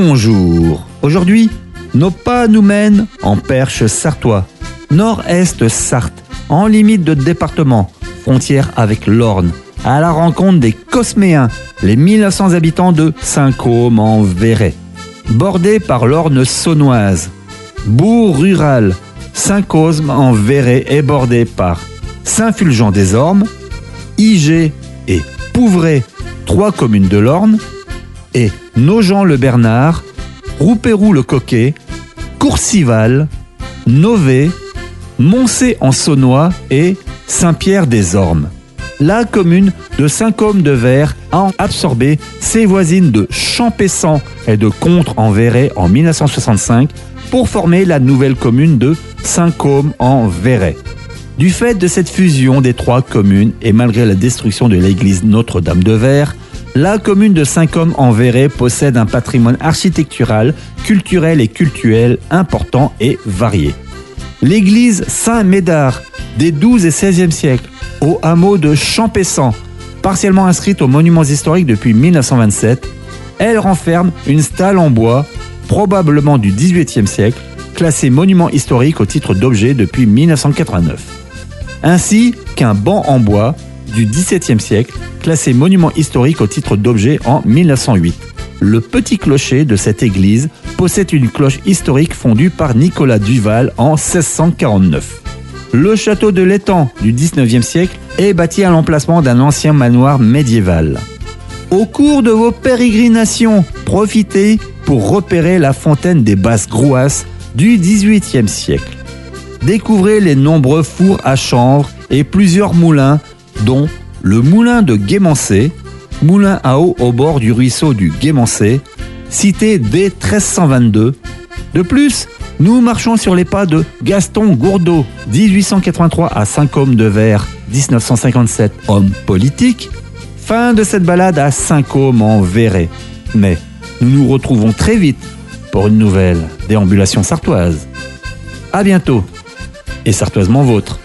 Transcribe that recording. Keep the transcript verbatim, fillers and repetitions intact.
Bonjour. Aujourd'hui, nos pas nous mènent en Perche sartois, nord-est Sarthe, en limite de département, frontière avec l'Orne, à la rencontre des Cosméens, les mille neuf cents habitants de Saint-Côme-en-Véret. Bordé par l'Orne saunoise, bourg rural, Saint-Cosme-en-Véret est bordé par Saint-Fulgent-des-Ormes, Igé et Pouvray, trois communes de l'Orne, et Nogent-le-Bernard, Roupéroux-le-Coquet, Courcival, Nové, Moncé-en-Saunois et Saint-Pierre-des-Ormes. La commune de Saint-Côme-de-Vert a absorbé ses voisines de Champessan et de Contre-en-Véret en mille neuf cent soixante-cinq pour former la nouvelle commune de Saint-Côme-en-Véret. Du fait de cette fusion des trois communes et malgré la destruction de l'église Notre-Dame-de-Vert, la commune de Saint-Côme-en-Véret possède un patrimoine architectural, culturel et cultuel important et varié. L'église Saint-Médard des douzième et seizième siècles, au hameau de Champessan, partiellement inscrite aux monuments historiques depuis mille neuf cent vingt-sept, elle renferme une stalle en bois, probablement du dix-huitième siècle, classée monument historique au titre d'objet depuis mille neuf cent quatre-vingt-neuf. Ainsi qu'un banc en bois du dix-septième siècle, classé monument historique au titre d'objet en mille neuf cent huit. Le petit clocher de cette église possède une cloche historique fondue par Nicolas Duval en seize cent quarante-neuf. Le château de l'Étang du dix-neuvième siècle est bâti à l'emplacement d'un ancien manoir médiéval. Au cours de vos pérégrinations, profitez pour repérer la fontaine des Basses-Grouasses du dix-huitième siècle. Découvrez les nombreux fours à chanvre et plusieurs moulins, dont le moulin de Guémancé, moulin à eau au bord du ruisseau du Guémancé, cité dès treize cent vingt-deux. De plus, nous marchons sur les pas de Gaston Gourdeau, dix-huit cent quatre-vingt-trois à Saint-Côme-de-Vert, dix-neuf cent cinquante-sept, homme politique. Fin de cette balade à Saint-Côme-en-Véret. Mais nous nous retrouvons très vite pour une nouvelle déambulation sartoise. À bientôt, et sartoisement vôtre.